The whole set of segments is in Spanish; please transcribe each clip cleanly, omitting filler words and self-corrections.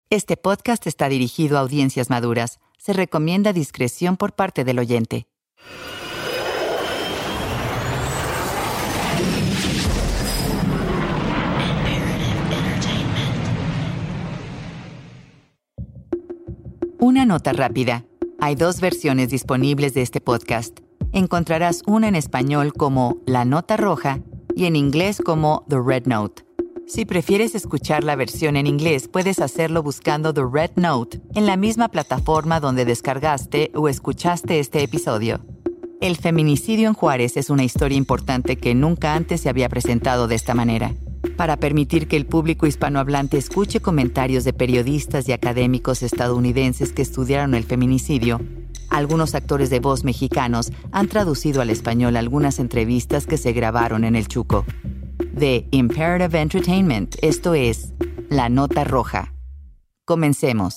Este podcast está dirigido a audiencias maduras. Se recomienda discreción por parte del oyente. Una nota rápida. Hay 2 versiones disponibles de este podcast. Encontrarás una en español como La Nota Roja y en inglés como The Red Note. Si prefieres escuchar la versión en inglés, puedes hacerlo buscando The Red Note en la misma plataforma donde descargaste o escuchaste este episodio. El feminicidio en Juárez es una historia importante que nunca antes se había presentado de esta manera. Para permitir que el público hispanohablante escuche comentarios de periodistas y académicos estadounidenses que estudiaron el feminicidio, algunos actores de voz mexicanos han traducido al español algunas entrevistas que se grabaron en el Chuco. De Imperative Entertainment, esto es La Nota Roja. Comencemos.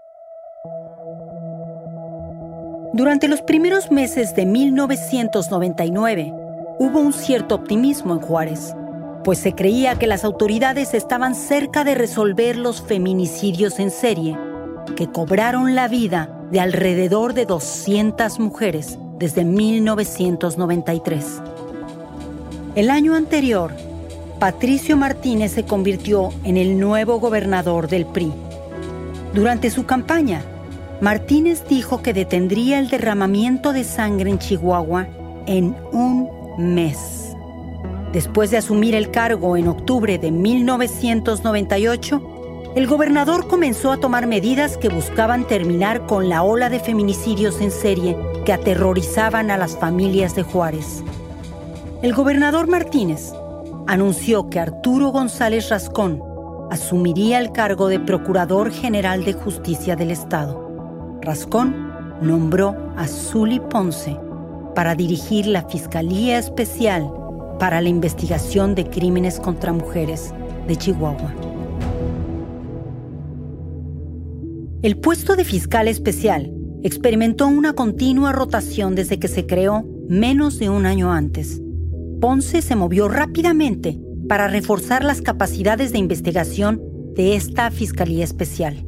Durante los primeros meses de 1999, hubo un cierto optimismo en Juárez, pues se creía que las autoridades estaban cerca de resolver los feminicidios en serie, que cobraron la vida de alrededor de 200 mujeres desde 1993. El año anterior, Patricio Martínez se convirtió en el nuevo gobernador del PRI. Durante su campaña, Martínez dijo que detendría el derramamiento de sangre en Chihuahua en un mes. Después de asumir el cargo en octubre de 1998, el gobernador comenzó a tomar medidas que buscaban terminar con la ola de feminicidios en serie que aterrorizaban a las familias de Juárez. El gobernador Martínez anunció que Arturo González Rascón asumiría el cargo de Procurador General de Justicia del Estado. Rascón nombró a Zuli Ponce para dirigir la Fiscalía Especial para la Investigación de Crímenes contra Mujeres de Chihuahua. El puesto de fiscal especial experimentó una continua rotación desde que se creó menos de un año antes. Ponce se movió rápidamente para reforzar las capacidades de investigación de esta Fiscalía Especial.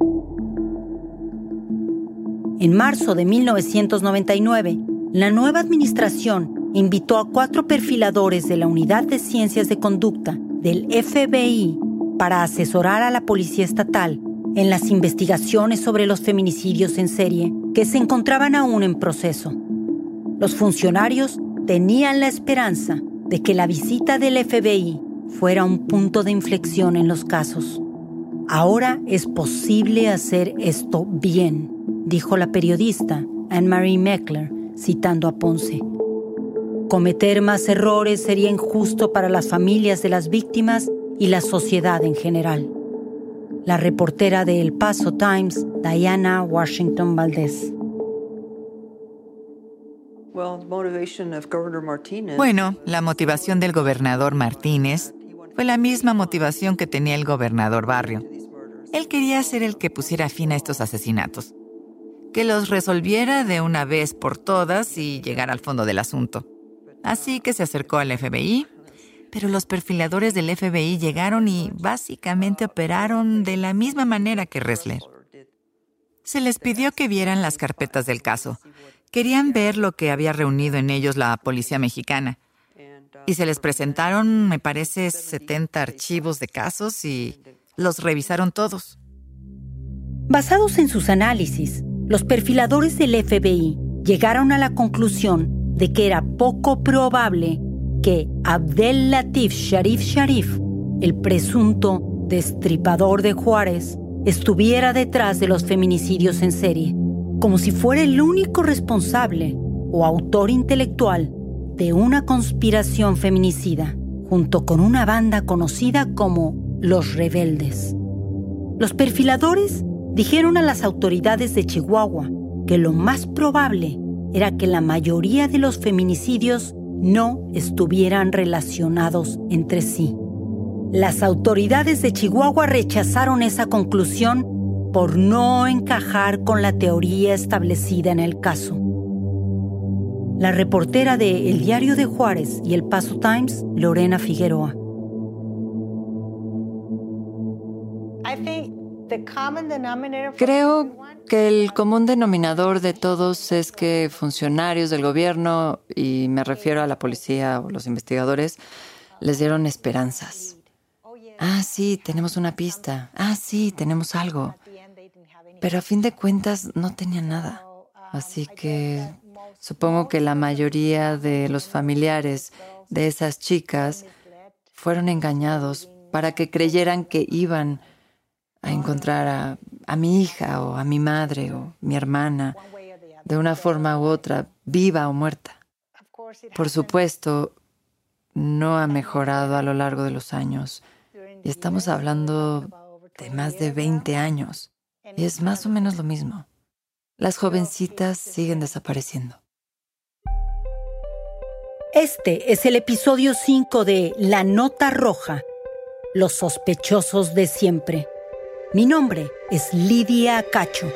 En marzo de 1999, la nueva administración invitó a 4 perfiladores de la Unidad de Ciencias de Conducta del FBI para asesorar a la Policía Estatal en las investigaciones sobre los feminicidios en serie que se encontraban aún en proceso. Los funcionarios tenían la esperanza de que la visita del FBI fuera un punto de inflexión en los casos. Ahora es posible hacer esto bien, dijo la periodista Anne-Marie Meckler, citando a Ponce. Cometer más errores sería injusto para las familias de las víctimas y la sociedad en general. La reportera de El Paso Times, Diana Washington Valdez. Bueno, la motivación del gobernador Martínez fue la misma motivación que tenía el gobernador Barrio. Él quería ser el que pusiera fin a estos asesinatos, que los resolviera de una vez por todas y llegar al fondo del asunto. Así que se acercó al FBI, pero los perfiladores del FBI llegaron y básicamente operaron de la misma manera que Ressler. Se les pidió que vieran las carpetas del caso. Querían ver lo que había reunido en ellos la policía mexicana. Y se les presentaron, me parece, 70 archivos de casos y los revisaron todos. Basados en sus análisis, los perfiladores del FBI llegaron a la conclusión de que era poco probable que Abdel Latif Sharif, el presunto destripador de Juárez, estuviera detrás de los feminicidios en serie, como si fuera el único responsable o autor intelectual de una conspiración feminicida, junto con una banda conocida como Los Rebeldes. Los perfiladores dijeron a las autoridades de Chihuahua que lo más probable era que la mayoría de los feminicidios no estuvieran relacionados entre sí. Las autoridades de Chihuahua rechazaron esa conclusión por no encajar con la teoría establecida en el caso. La reportera de El Diario de Juárez y El Paso Times, Lorena Figueroa. Creo que el común denominador de todos es que funcionarios del gobierno, y me refiero a la policía o los investigadores, les dieron esperanzas. Ah, sí, tenemos una pista. Ah, sí, tenemos algo. Pero a fin de cuentas no tenían nada. Así que supongo que la mayoría de los familiares de esas chicas fueron engañados para que creyeran que iban a encontrar a mi hija o a mi madre o mi hermana de una forma u otra, viva o muerta. Por supuesto, no ha mejorado a lo largo de los años. Y estamos hablando de más de 20 años. Y es más o menos lo mismo. Las jovencitas siguen desapareciendo. Este es el episodio 5 de La Nota Roja, los sospechosos de siempre. Mi nombre es Lidia Cacho.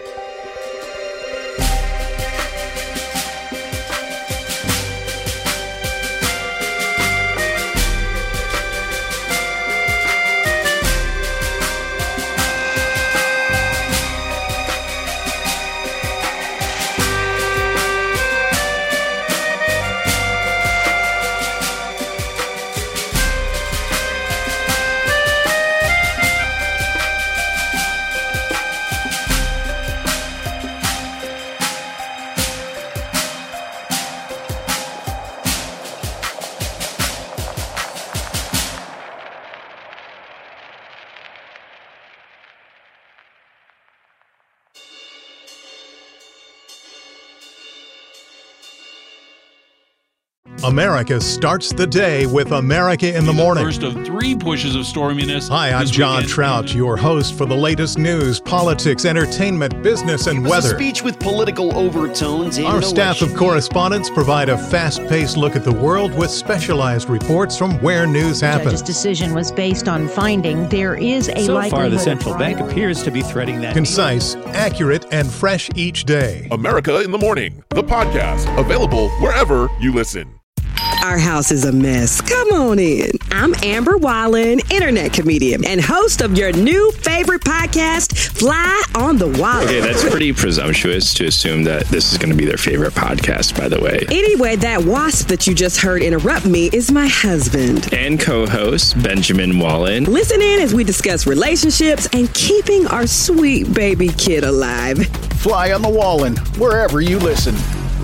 America starts the day with America in the Morning. First of 3 pushes of storminess. Hi, I'm John Trout, your host for the latest news, politics, entertainment, business, and weather. A speech with political overtones. Our staff of correspondents provide a fast-paced look at the world with specialized reports from where news happens. The judge's decision was based on finding there is a likelihood. So far, the central bank appears to be threading that. Concise, accurate, and fresh each day. America in the Morning, the podcast, available wherever you listen. Our house is a mess. Come on in. I'm Amber Wallen, internet comedian and host of your new favorite podcast, Fly on the Wall. Okay, that's pretty presumptuous to assume that this is going to be their favorite podcast, by the way. Anyway, that wasp that you just heard interrupt me is my husband. And co-host, Benjamin Wallen. Listen in as we discuss relationships and keeping our sweet baby kid alive. Fly on the Wallen, wherever you listen.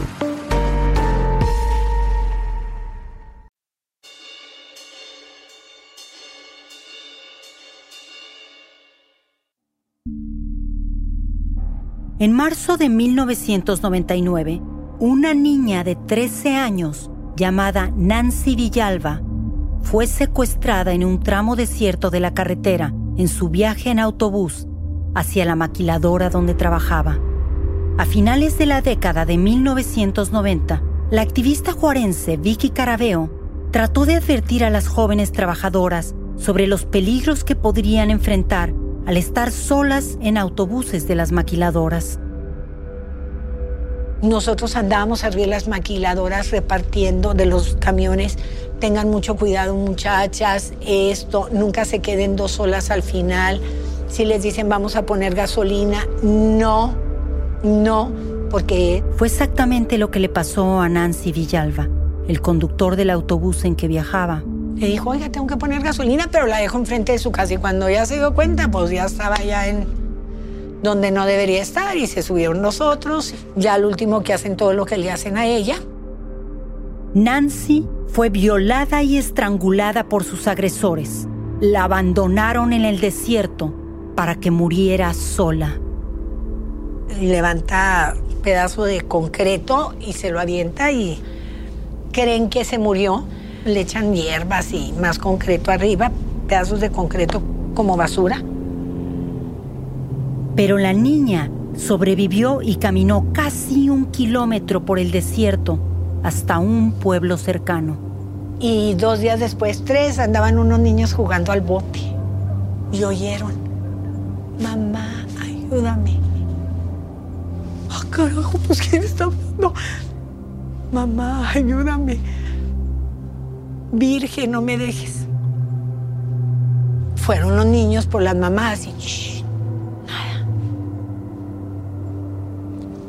En marzo de 1999, una niña de 13 años llamada Nancy Villalba fue secuestrada en un tramo desierto de la carretera en su viaje en autobús hacia la maquiladora donde trabajaba. A finales de la década de 1990, la activista juarense Vicky Caraveo trató de advertir a las jóvenes trabajadoras sobre los peligros que podrían enfrentar al estar solas en autobuses de las maquiladoras. Nosotros andábamos arriba de las maquiladoras repartiendo de los camiones. Tengan mucho cuidado, muchachas, nunca se queden 2 solas al final. Si les dicen vamos a poner gasolina, no, porque... Fue exactamente lo que le pasó a Nancy Villalba, el conductor del autobús en que viajaba. Le dijo, oiga, tengo que poner gasolina, pero la dejo enfrente de su casa. Y cuando ella se dio cuenta, pues ya estaba ya en donde no debería estar y se subieron los otros. Ya al último que hacen todo lo que le hacen a ella. Nancy fue violada y estrangulada por sus agresores. La abandonaron en el desierto para que muriera sola. Levanta un pedazo de concreto y se lo avienta y creen que se murió. Le echan hierbas y más concreto arriba, pedazos de concreto como basura. Pero la niña sobrevivió y caminó casi 1 kilómetro por el desierto hasta un pueblo cercano. Y 2 días después, 3, andaban unos niños jugando al bote y oyeron, mamá, ayúdame. ¡Ah, carajo! Pues ¿quién está hablando? Mamá, ayúdame. Virgen, no me dejes. Fueron los niños por las mamás y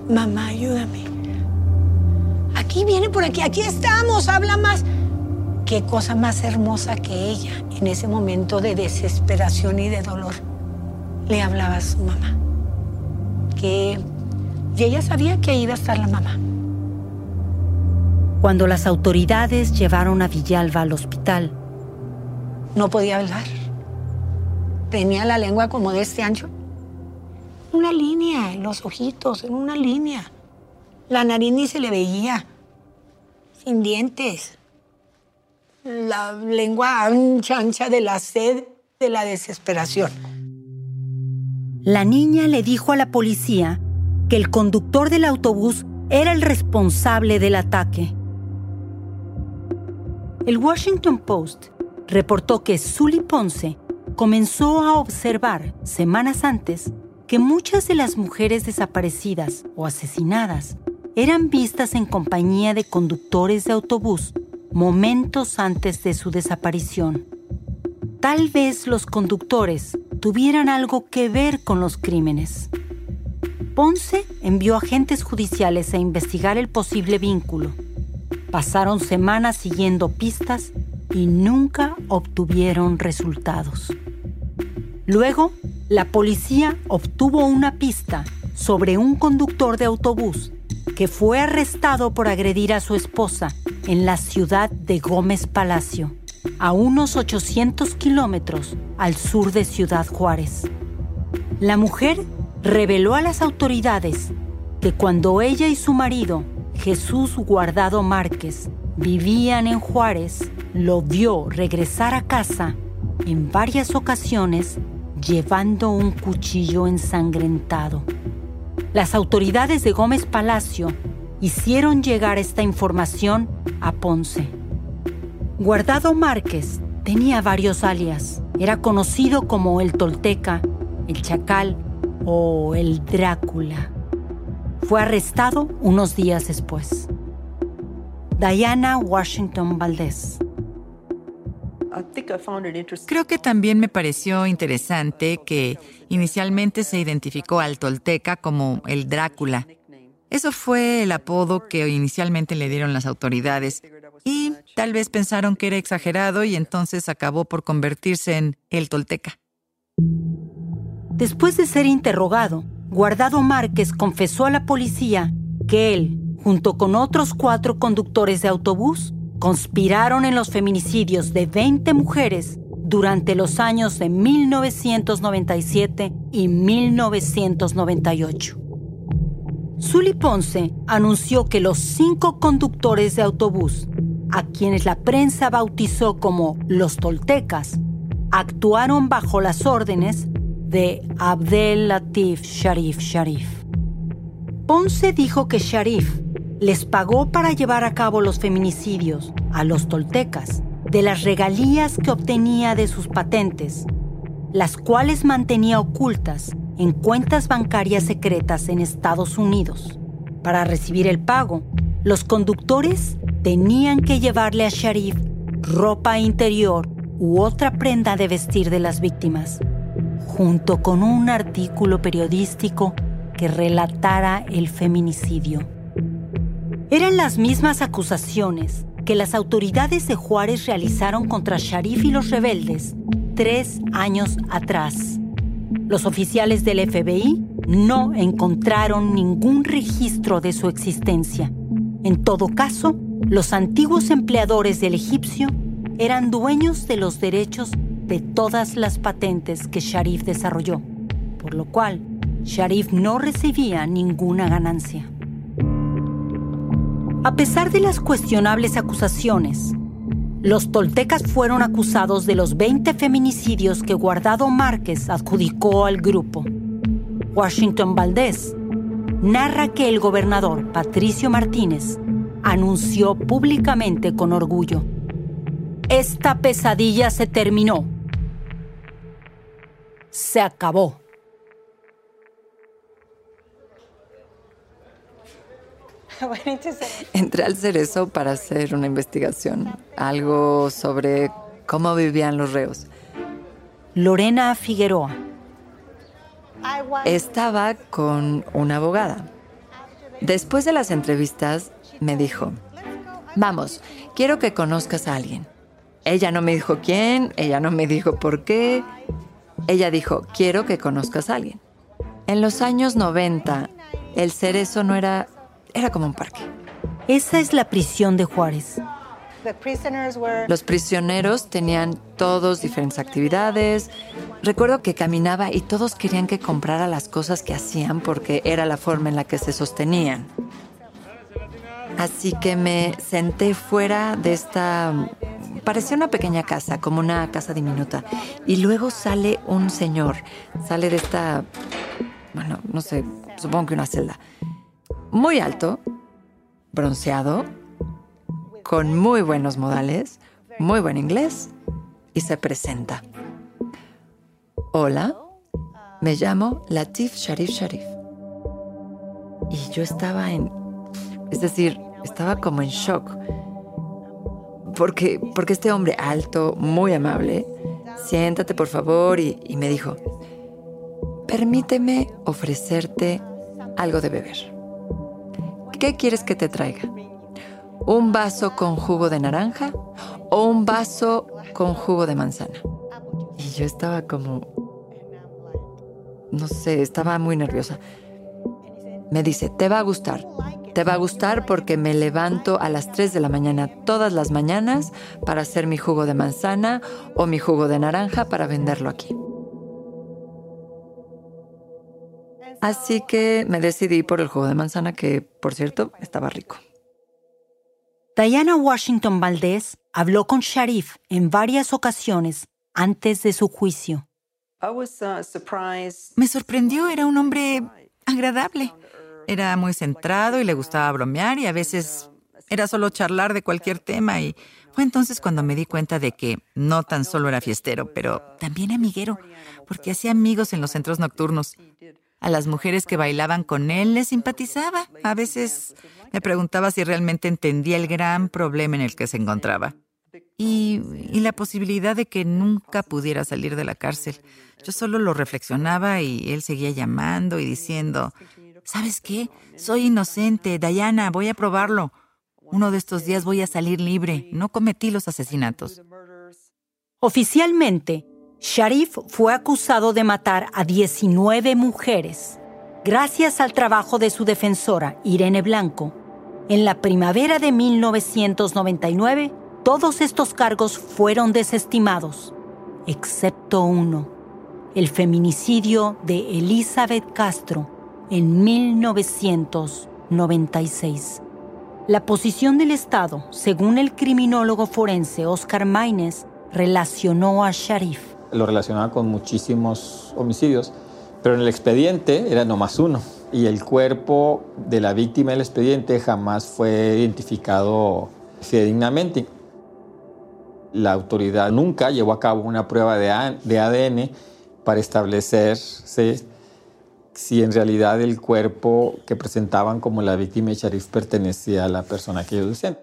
mamá, ayúdame. Aquí viene por aquí estamos, habla más. Qué cosa más hermosa que ella, en ese momento de desesperación y de dolor, le hablaba a su mamá. Y ella sabía que ahí iba a estar la mamá. Cuando las autoridades llevaron a Villalba al hospital, no podía hablar. Tenía la lengua como de este ancho. Una línea, los ojitos, en una línea. La nariz ni se le veía. Sin dientes. La lengua ancha de la sed, de la desesperación. La niña le dijo a la policía que el conductor del autobús era el responsable del ataque. El Washington Post reportó que Sully Ponce comenzó a observar semanas antes que muchas de las mujeres desaparecidas o asesinadas eran vistas en compañía de conductores de autobús momentos antes de su desaparición. Tal vez los conductores tuvieran algo que ver con los crímenes. Ponce envió agentes judiciales a investigar el posible vínculo. Pasaron semanas siguiendo pistas y nunca obtuvieron resultados. Luego, la policía obtuvo una pista sobre un conductor de autobús que fue arrestado por agredir a su esposa en la ciudad de Gómez Palacio, a unos 800 kilómetros al sur de Ciudad Juárez. La mujer reveló a las autoridades que cuando ella y su marido, Jesús Guardado Márquez, vivían en Juárez, lo vio regresar a casa en varias ocasiones llevando un cuchillo ensangrentado. Las autoridades de Gómez Palacio hicieron llegar esta información a Ponce. Guardado Márquez tenía varios alias. Era conocido como el Tolteca, el Chacal o el Drácula. Fue arrestado unos días después. Diana Washington Valdés. Creo que también me pareció interesante que inicialmente se identificó al Tolteca como el Drácula. Eso fue el apodo que inicialmente le dieron las autoridades y tal vez pensaron que era exagerado y entonces acabó por convertirse en el Tolteca. Después de ser interrogado, Guardado Márquez confesó a la policía que él, junto con otros 4 conductores de autobús, conspiraron en los feminicidios de 20 mujeres durante los años de 1997 y 1998. Sully Ponce anunció que los 5 conductores de autobús, a quienes la prensa bautizó como los Toltecas, actuaron bajo las órdenes de Abdel Latif Sharif. Ponce dijo que Sharif les pagó para llevar a cabo los feminicidios a los Toltecas de las regalías que obtenía de sus patentes, las cuales mantenía ocultas en cuentas bancarias secretas en Estados Unidos. Para recibir el pago, los conductores tenían que llevarle a Sharif ropa interior u otra prenda de vestir de las víctimas, junto con un artículo periodístico que relatara el feminicidio. Eran las mismas acusaciones que las autoridades de Juárez realizaron contra Sharif y los rebeldes 3 años atrás. Los oficiales del FBI no encontraron ningún registro de su existencia. En todo caso, los antiguos empleadores del egipcio eran dueños de los derechos de todas las patentes que Sharif desarrolló, por lo cual Sharif no recibía ninguna ganancia. A pesar de las cuestionables acusaciones, los Toltecas fueron acusados de los 20 feminicidios que Guardado Márquez adjudicó al grupo. Washington Valdés narra que el gobernador Patricio Martínez anunció públicamente con orgullo: "Esta pesadilla se terminó. Se acabó". Entré al Cerezo para hacer una investigación, algo sobre cómo vivían los reos. Lorena Figueroa. Estaba con una abogada. Después de las entrevistas, me dijo, vamos, quiero que conozcas a alguien. Ella no me dijo quién, ella no me dijo por qué. Ella dijo, quiero que conozcas a alguien. En los años 90, el Cerezo no era como un parque. Esa es la prisión de Juárez. Los prisioneros tenían todos diferentes actividades. Recuerdo que caminaba y todos querían que comprara las cosas que hacían porque era la forma en la que se sostenían. Así que me senté fuera de esta... Parecía una pequeña casa, como una casa diminuta. Y luego sale un señor, sale de esta... Bueno, no sé, supongo que una celda. Muy alto, bronceado, con muy buenos modales, muy buen inglés, y se presenta. Hola, me llamo Latif Sharif Sharif. Y yo estaba estaba como en shock. Porque este hombre alto, muy amable, siéntate por favor, y me dijo, permíteme ofrecerte algo de beber. ¿Qué quieres que te traiga? ¿Un vaso con jugo de naranja o un vaso con jugo de manzana? Y yo estaba como... No sé, estaba muy nerviosa. Me dice, te va a gustar. Te va a gustar porque me levanto a las 3 de la mañana todas las mañanas para hacer mi jugo de manzana o mi jugo de naranja para venderlo aquí. Así que me decidí por el jugo de manzana, que, por cierto, estaba rico. Diana Washington Valdez habló con Sharif en varias ocasiones antes de su juicio. Me sorprendió, era un hombre agradable. Era muy centrado y le gustaba bromear y a veces era solo charlar de cualquier tema. Y fue entonces cuando me di cuenta de que no tan solo era fiestero, pero también amiguero, porque hacía amigos en los centros nocturnos. A las mujeres que bailaban con él les simpatizaba. A veces me preguntaba si realmente entendía el gran problema en el que se encontraba. Y la posibilidad de que nunca pudiera salir de la cárcel. Yo solo lo reflexionaba y él seguía llamando y diciendo, ¿sabes qué? Soy inocente, Diana, voy a probarlo. Uno de estos días voy a salir libre. No cometí los asesinatos. Oficialmente, Sharif fue acusado de matar a 19 mujeres. Gracias al trabajo de su defensora, Irene Blanco, en la primavera de 1999, todos estos cargos fueron desestimados, excepto uno, el feminicidio de Elizabeth Castro en 1996. La posición del Estado, según el criminólogo forense Oscar Maynez, relacionó a Sharif. Lo relacionaba con muchísimos homicidios, pero en el expediente era nomás uno. Y el cuerpo de la víctima del expediente jamás fue identificado fidedignamente. La autoridad nunca llevó a cabo una prueba de ADN para establecer si en realidad el cuerpo que presentaban como la víctima de Sharif pertenecía a la persona que ellos decían.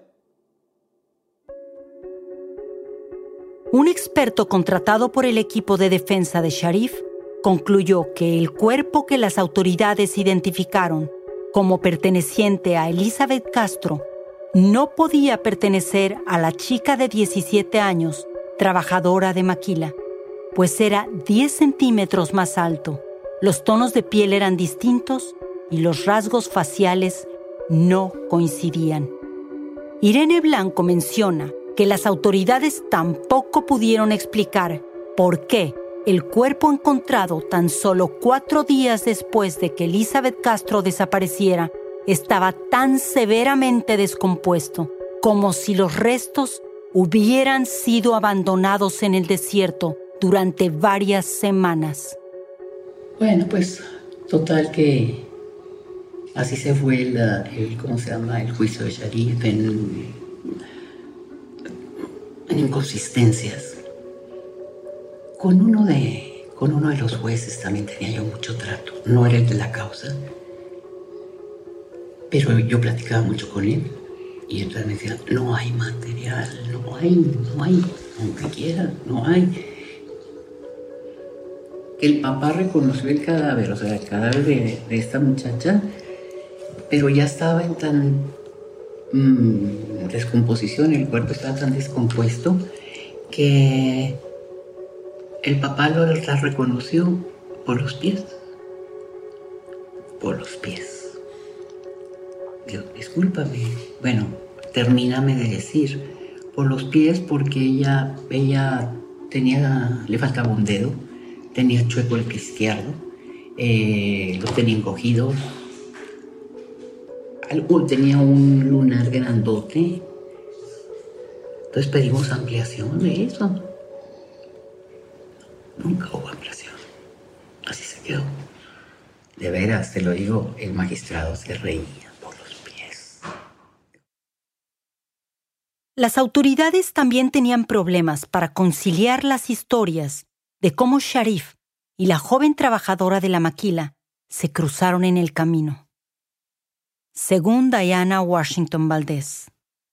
Un experto contratado por el equipo de defensa de Sharif concluyó que el cuerpo que las autoridades identificaron como perteneciente a Elizabeth Castro no podía pertenecer a la chica de 17 años, trabajadora de maquila, pues era 10 centímetros más alto, los tonos de piel eran distintos y los rasgos faciales no coincidían. Irene Blanco menciona que las autoridades tampoco pudieron explicar por qué el cuerpo encontrado tan solo 4 días después de que Elizabeth Castro desapareciera estaba tan severamente descompuesto, como si los restos hubieran sido abandonados en el desierto durante varias semanas. Bueno, pues total que así se fue el juicio de Sharif en inconsistencias. Con uno de los jueces también tenía yo mucho trato. No era el de la causa, pero yo platicaba mucho con él y él me decía, no hay material, no hay, aunque quiera, no hay. El papá reconoció el cadáver, o sea, el cadáver de esta muchacha, pero ya estaba en tan descomposición, el cuerpo estaba tan descompuesto que el papá la reconoció por los pies. Por los pies. Dios, discúlpame. Bueno, termíname de decir. Por los pies porque ella le faltaba un dedo, tenía chueco el pie izquierdo, lo tenía encogido, tenía un lunar grandote. Entonces pedimos ampliación de eso. Nunca hubo ampliación. Así se quedó. De veras, te lo digo, el magistrado se reía por los pies. Las autoridades también tenían problemas para conciliar las historias de cómo Sharif y la joven trabajadora de la maquila se cruzaron en el camino. Según Diana Washington Valdés.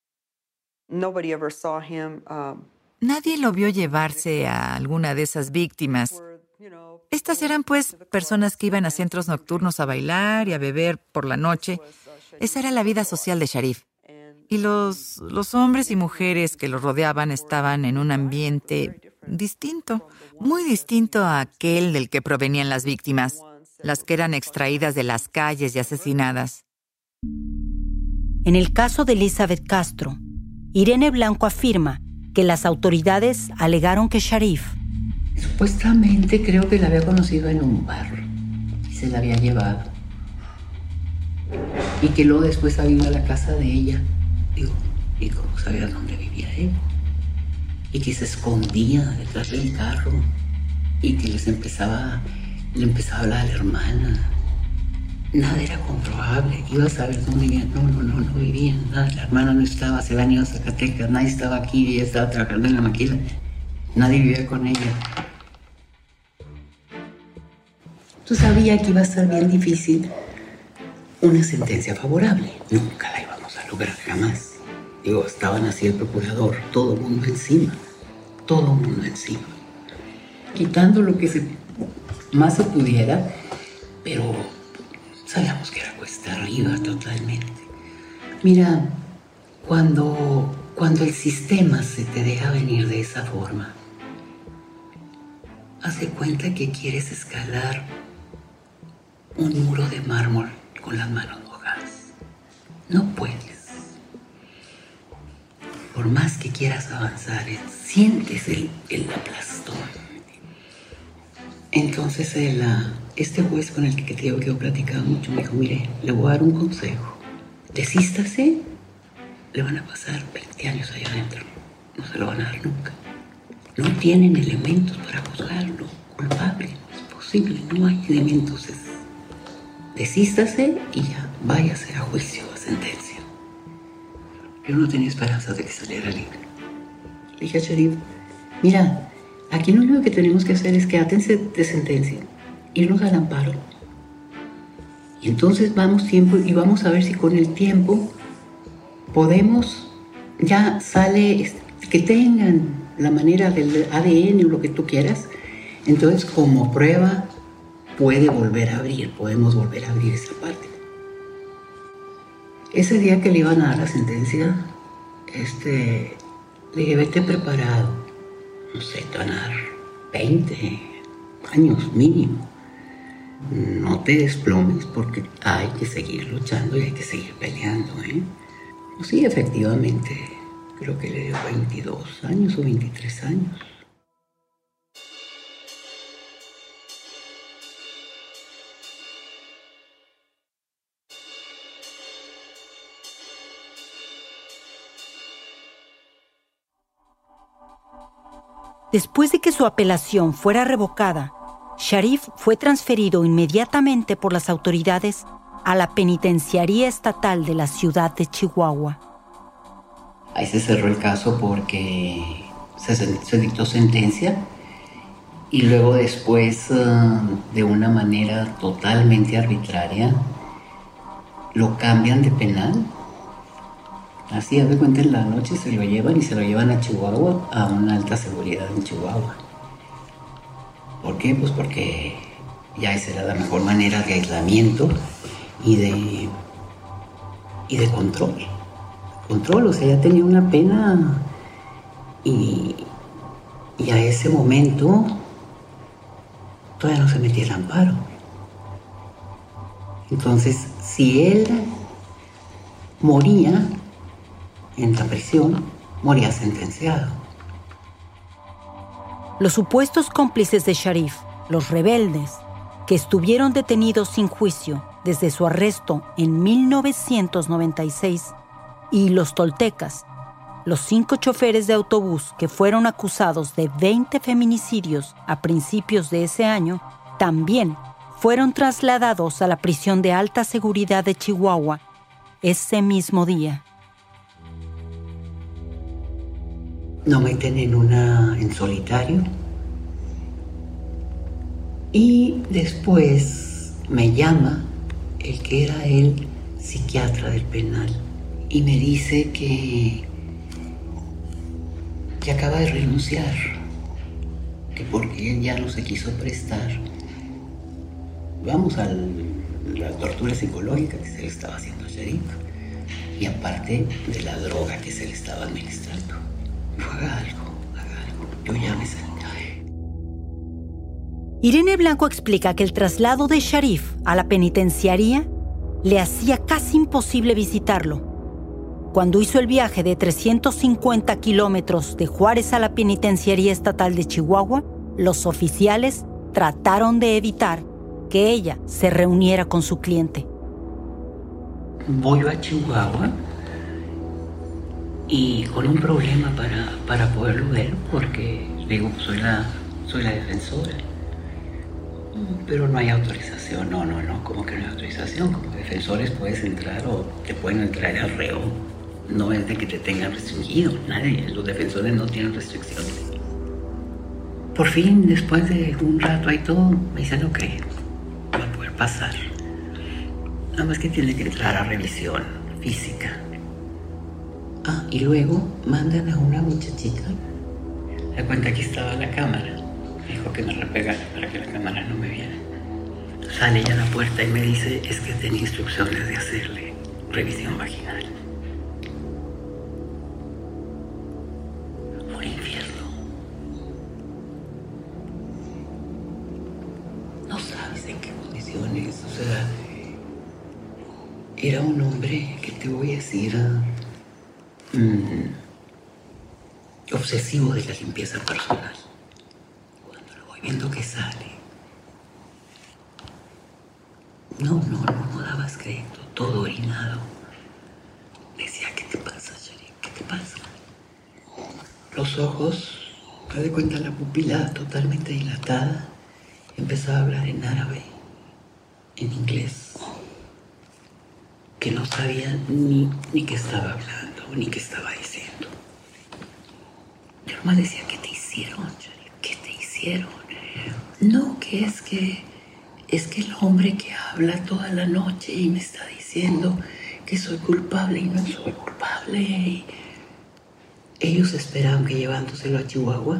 Nadie lo vio llevarse a alguna de esas víctimas. Estas eran, pues, personas que iban a centros nocturnos a bailar y a beber por la noche. Esa era la vida social de Sharif. Y los hombres y mujeres que lo rodeaban estaban en un ambiente distinto, muy distinto a aquel del que provenían las víctimas, las que eran extraídas de las calles y asesinadas. En el caso de Elizabeth Castro, Irene Blanco afirma que las autoridades alegaron que Sharif supuestamente creo que la había conocido en un bar y se la había llevado. Y que luego después había ido a la casa de ella. Digo, ¿y cómo sabía dónde vivía él? Y que se escondía detrás del carro y que le empezaba a hablar a la hermana. Nada era comprobable. Iba a saber dónde vivía. No vivían nada. La hermana no estaba, se habían ido a Zacatecas. Nadie estaba aquí, ella estaba trabajando en la maquila. Nadie vivía con ella. Tú sabías que iba a estar bien difícil una sentencia favorable. Nunca la íbamos a lograr, jamás. Digo, estaban así el procurador, todo el mundo encima. Quitando lo que más se pudiera, pero sabíamos que era cuesta arriba totalmente. Mira, cuando el sistema se te deja venir de esa forma, haz de cuenta que quieres escalar un muro de mármol con las manos mojadas. No puedes. Por más que quieras avanzar, sientes el aplastón. Entonces este juez con el que te digo que yo platicaba mucho me dijo, mire, le voy a dar un consejo. Desístase, le van a pasar 20 años allá adentro. No se lo van a dar nunca. No tienen elementos para juzgarlo culpable. No es posible, no hay elementos. Desístase y ya, váyase a juicio, a sentencia. Yo no tenía esperanzas de que saliera libre. Le dije a Sharif, mira, aquí lo único que tenemos que hacer es que átense de sentencia, irnos al amparo. Y entonces vamos a ver si con el tiempo podemos, ya sale, que tengan la manera del ADN o lo que tú quieras. Entonces, como prueba, podemos volver a abrir esa parte. Ese día que le iban a dar la sentencia, le dije, vete preparado. No sé, te van a dar 20 años mínimo. No te desplomes porque hay que seguir luchando y hay que seguir peleando, ¿eh? Sí, efectivamente, creo que le dio 22 años o 23 años. Después de que su apelación fuera revocada, Sharif fue transferido inmediatamente por las autoridades a la penitenciaría estatal de la ciudad de Chihuahua. Ahí se cerró el caso porque se dictó sentencia y luego después, de una manera totalmente arbitraria, lo cambian de penal. Así, haz de cuenta, en la noche se lo llevan a Chihuahua, a una alta seguridad en Chihuahua. ¿Por qué? Pues porque ya esa era la mejor manera de aislamiento y de y de control. O sea, ella tenía una pena y a ese momento todavía no se metía el amparo. Entonces, si él moría en la prisión, moría sentenciado. Los supuestos cómplices de Sharif, los rebeldes, que estuvieron detenidos sin juicio desde su arresto en 1996, y los toltecas, los 5 choferes de autobús que fueron acusados de 20 feminicidios a principios de ese año, también fueron trasladados a la prisión de alta seguridad de Chihuahua ese mismo día. Nos meten en solitario y después me llama el que era el psiquiatra del penal y me dice que acaba de renunciar, que porque él ya no se quiso prestar, vamos a la tortura psicológica que se le estaba haciendo a Sharif y aparte de la droga que se le estaba administrando. Haga algo, yo ya me salí. Irene Blanco explica que el traslado de Sharif a la penitenciaría le hacía casi imposible visitarlo. Cuando hizo el viaje de 350 kilómetros de Juárez a la penitenciaría estatal de Chihuahua, los oficiales trataron de evitar que ella se reuniera con su cliente. Voy a Chihuahua y con un problema para poderlo ver, porque digo, soy la defensora. Pero no hay autorización, no, como que no hay autorización. Como defensores puedes entrar o te pueden entrar al reo. No es de que te tengan restringido, nadie, los defensores no tienen restricciones. Por fin, después de un rato ahí todo, me dicen, ok, va a poder pasar. Nada más que tiene que entrar a revisión física. Y luego mandan a una muchachita. Da cuenta que estaba la cámara. Dijo que me repegara para que la cámara no me viera. Sale ella a la puerta y me dice, es que tenía instrucciones de hacerle revisión vaginal. Fue un infierno. No sabes en qué condiciones. O sea, era un hombre que te voy a decir obsesivo de la limpieza personal. Cuando lo voy viendo que sale, no dabas crédito, todo orinado. Decía, ¿qué te pasa, Sharif? ¿Qué te pasa? Los ojos, te das cuenta, la pupila totalmente dilatada. Empezaba a hablar en árabe, en inglés, que no sabía ni qué estaba hablando, ni qué estaba diciendo. Yo nomás decía, ¿qué te hicieron, Sharif? ¿Qué te hicieron? No, que es que el hombre que habla toda la noche y me está diciendo que soy culpable y no soy culpable. Y ellos esperaban que llevándoselo a Chihuahua,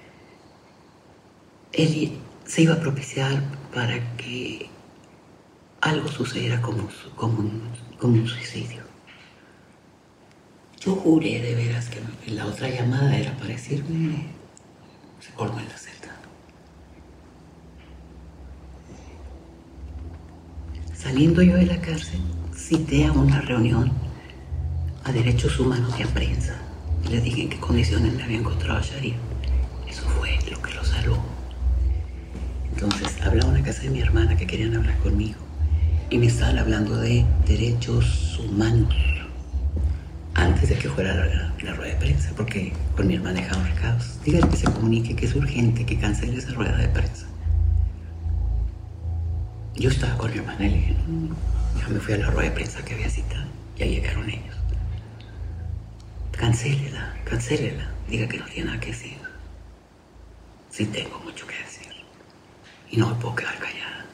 él se iba a propiciar para que algo sucediera como un suicidio. Yo juré de veras que la otra llamada era para decirme, se colgó en la celda. Saliendo yo de la cárcel, cité a una reunión a Derechos Humanos y a prensa. Y les dije en qué condiciones me había encontrado a Sharif. Eso fue lo que lo salvó. Entonces, hablaba una casa de mi hermana que querían hablar conmigo. Y me estaban hablando de derechos humanos antes de que fuera la rueda de prensa, porque con mi hermana dejaron recados. Dígale que se comunique, que es urgente, que cancele esa rueda de prensa. Yo estaba con mi hermana y le dije, no. Yo me fui a la rueda de prensa que había citado. Ya llegaron ellos. Cancélela. Diga que no tiene nada que decir. Sí tengo mucho que decir. Y no me puedo quedar callada.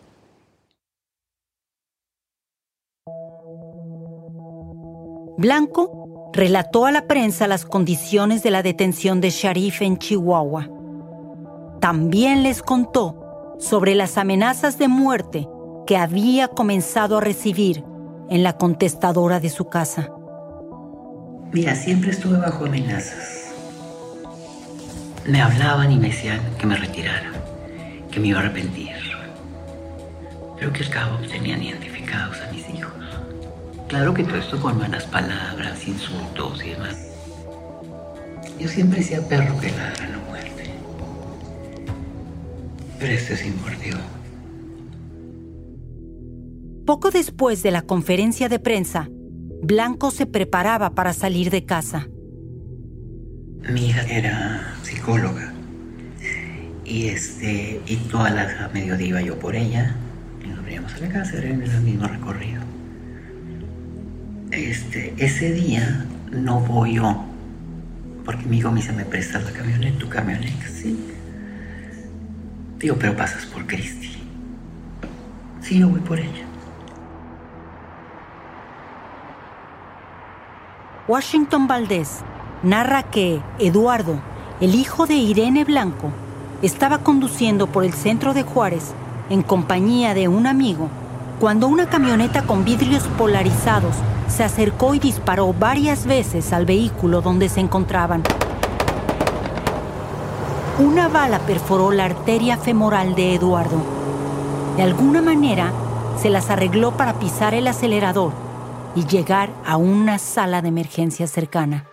Blanco relató a la prensa las condiciones de la detención de Sharif en Chihuahua. También les contó sobre las amenazas de muerte que había comenzado a recibir en la contestadora de su casa. Mira, siempre estuve bajo amenazas. Me hablaban y me decían que me retirara, que me iba a arrepentir. Pero que al cabo tenían identificados a mis hijos. Claro que todo esto con malas palabras, insultos y demás. Yo siempre decía perro que ladra no muerde. Pero este sí mordió. Poco después de la conferencia de prensa, Blanco se preparaba para salir de casa. Mi hija era psicóloga. Y toda la mediodía iba yo por ella. Y nos veníamos a la casa, era en el mismo recorrido. Ese día no voy yo, porque mi hijo me dice, ¿me prestas la camioneta, tu camioneta? Sí. Digo, pero pasas por Cristi. Sí, yo voy por ella. Washington Valdés narra que Eduardo, el hijo de Irene Blanco, estaba conduciendo por el centro de Juárez en compañía de un amigo cuando una camioneta con vidrios polarizados se acercó y disparó varias veces al vehículo donde se encontraban. Una bala perforó la arteria femoral de Eduardo. De alguna manera, se las arregló para pisar el acelerador y llegar a una sala de emergencia cercana.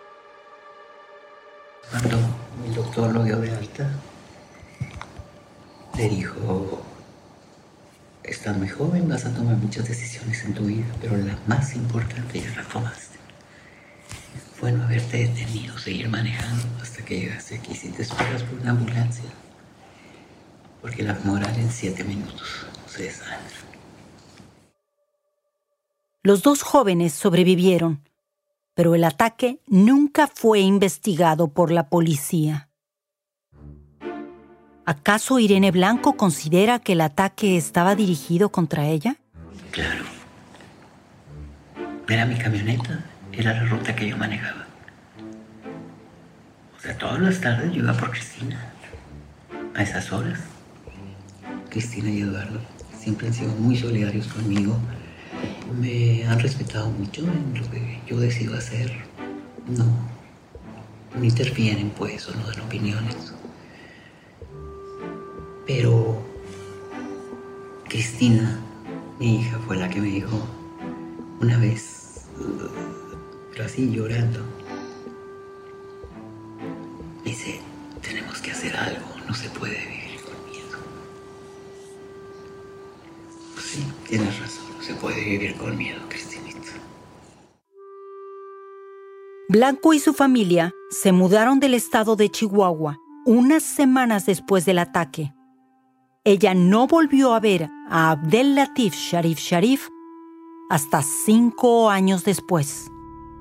Cuando el doctor lo dio de alta, le dijo, estás muy joven, vas a tomar muchas decisiones en tu vida, pero la más importante ya la tomaste. Fue no haberte detenido, seguir manejando hasta que llegaste aquí. Si te esperas por una ambulancia, porque la femoral en 7 minutos se desangra. Los dos jóvenes sobrevivieron, pero el ataque nunca fue investigado por la policía. ¿Acaso Irene Blanco considera que el ataque estaba dirigido contra ella? Claro. Era mi camioneta, era la ruta que yo manejaba. O sea, todas las tardes yo iba por Cristina. A esas horas. Cristina y Eduardo siempre han sido muy solidarios conmigo. Me han respetado mucho en lo que yo decido hacer. No interfieren, pues, o no dan opiniones. Pero Cristina, mi hija, fue la que me dijo una vez, pero así llorando, me dice, tenemos que hacer algo, no se puede vivir con miedo. Pues sí, tienes razón, no se puede vivir con miedo, Cristinita. Blanco y su familia se mudaron del estado de Chihuahua unas semanas después del ataque. Ella no volvió a ver a Abdel Latif Sharif hasta 5 años después.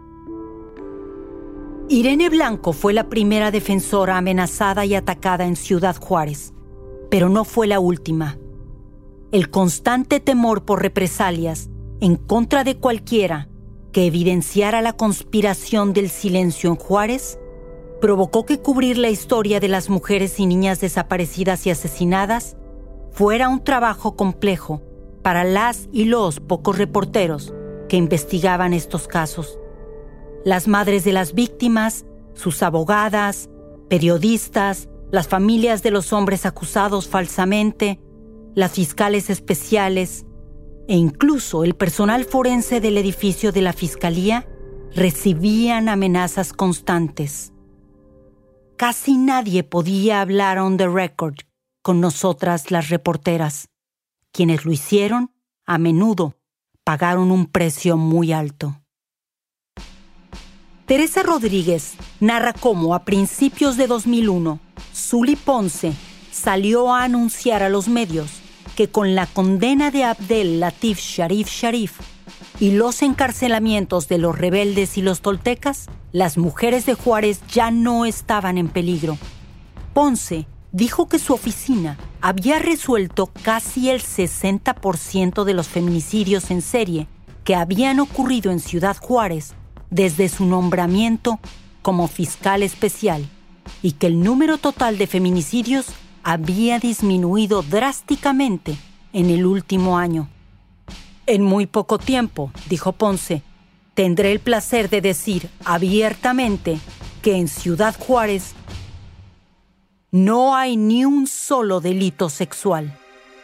Irene Blanco fue la primera defensora amenazada y atacada en Ciudad Juárez, pero no fue la última. El constante temor por represalias en contra de cualquiera que evidenciara la conspiración del silencio en Juárez provocó que cubrir la historia de las mujeres y niñas desaparecidas y asesinadas fuera un trabajo complejo para las y los pocos reporteros que investigaban estos casos. Las madres de las víctimas, sus abogadas, periodistas, las familias de los hombres acusados falsamente, las fiscales especiales e incluso el personal forense del edificio de la Fiscalía recibían amenazas constantes. Casi nadie podía hablar on the record con nosotras las reporteras. Quienes lo hicieron, a menudo, pagaron un precio muy alto. Teresa Rodríguez narra cómo a principios de 2001, Zully Ponce salió a anunciar a los medios que con la condena de Abdel Latif Sharif y los encarcelamientos de los rebeldes y los toltecas, las mujeres de Juárez ya no estaban en peligro. Ponce dijo que su oficina había resuelto casi el 60% de los feminicidios en serie que habían ocurrido en Ciudad Juárez desde su nombramiento como fiscal especial y que el número total de feminicidios había disminuido drásticamente en el último año. En muy poco tiempo, dijo Ponce, tendré el placer de decir abiertamente que en Ciudad Juárez no hay ni un solo delito sexual.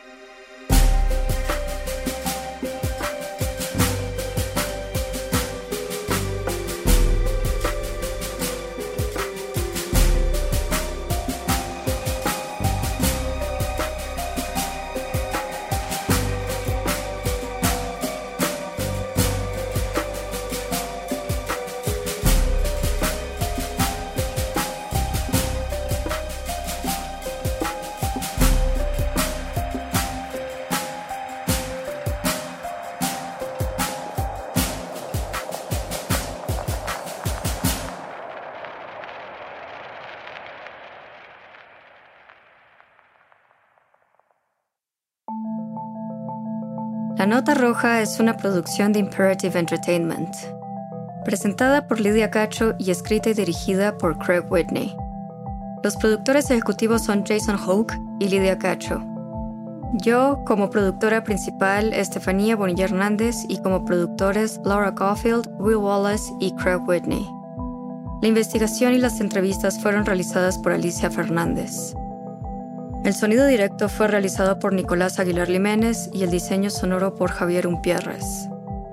La Nota Roja es una producción de Imperative Entertainment, presentada por Lidia Cacho y escrita y dirigida por Craig Whitney. Los productores ejecutivos son Jason Hoke y Lidia Cacho. Yo, como productora principal, Estefanía Bonilla Hernández, y como productores, Laura Caulfield, Will Wallace y Craig Whitney. La investigación y las entrevistas fueron realizadas por Alicia Fernández. El sonido directo fue realizado por Nicolás Aguilar Liménez y el diseño sonoro por Javier Umpierres.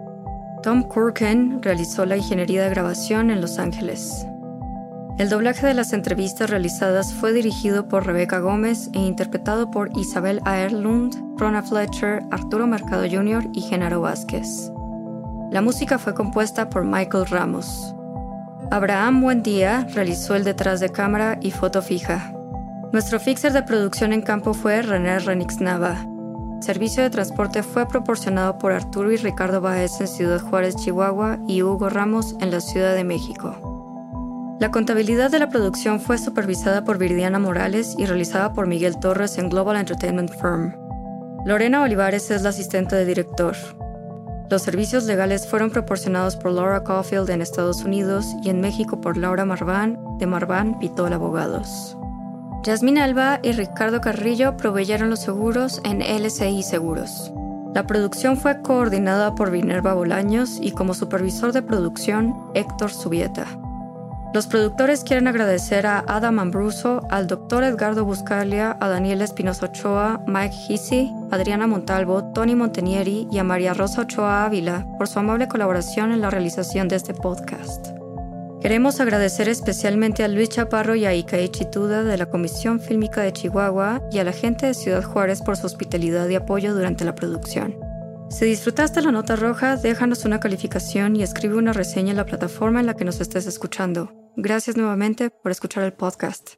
Tom Kurken realizó la ingeniería de grabación en Los Ángeles. El doblaje de las entrevistas realizadas fue dirigido por Rebeca Gómez e interpretado por Isabel Aerlund, Rona Fletcher, Arturo Mercado Jr. y Genaro Vázquez. La música fue compuesta por Michael Ramos. Abraham Buendía realizó el detrás de cámara y foto fija. Nuestro fixer de producción en campo fue René Renix Nava. Servicio de transporte fue proporcionado por Arturo y Ricardo Baez en Ciudad Juárez, Chihuahua, y Hugo Ramos en la Ciudad de México. La contabilidad de la producción fue supervisada por Viridiana Morales y realizada por Miguel Torres en Global Entertainment Firm. Lorena Olivares es la asistente de director. Los servicios legales fueron proporcionados por Laura Caulfield en Estados Unidos y en México por Laura Marván, de Marván Pitol Abogados. Yasmín Alba y Ricardo Carrillo proveyeron los seguros en LCI Seguros. La producción fue coordinada por Minerva Bolaños y como supervisor de producción, Héctor Subieta. Los productores quieren agradecer a Adam Ambruso, al Dr. Edgardo Buscalia, a Daniel Espinosa Ochoa, Mike Hisey, Adriana Montalvo, Tony Montenieri y a María Rosa Ochoa Ávila por su amable colaboración en la realización de este podcast. Queremos agradecer especialmente a Luis Chaparro y a Ikaí Chituda de la Comisión Fílmica de Chihuahua y a la gente de Ciudad Juárez por su hospitalidad y apoyo durante la producción. Si disfrutaste La Nota Roja, déjanos una calificación y escribe una reseña en la plataforma en la que nos estés escuchando. Gracias nuevamente por escuchar el podcast.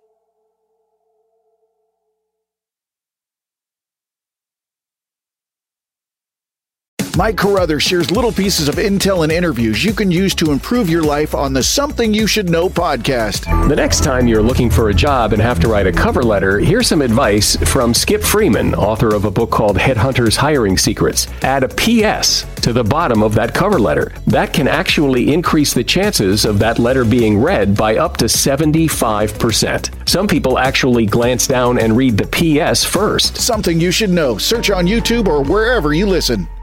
Mike Carruthers shares little pieces of intel and interviews you can use to improve your life on the Something You Should Know podcast. The next time you're looking for a job and have to write a cover letter, here's some advice from Skip Freeman, author of a book called Headhunters Hiring Secrets. Add a PS to the bottom of that cover letter. That can actually increase the chances of that letter being read by up to 75%. Some people actually glance down and read the PS first. Something You Should Know. Search on YouTube or wherever you listen.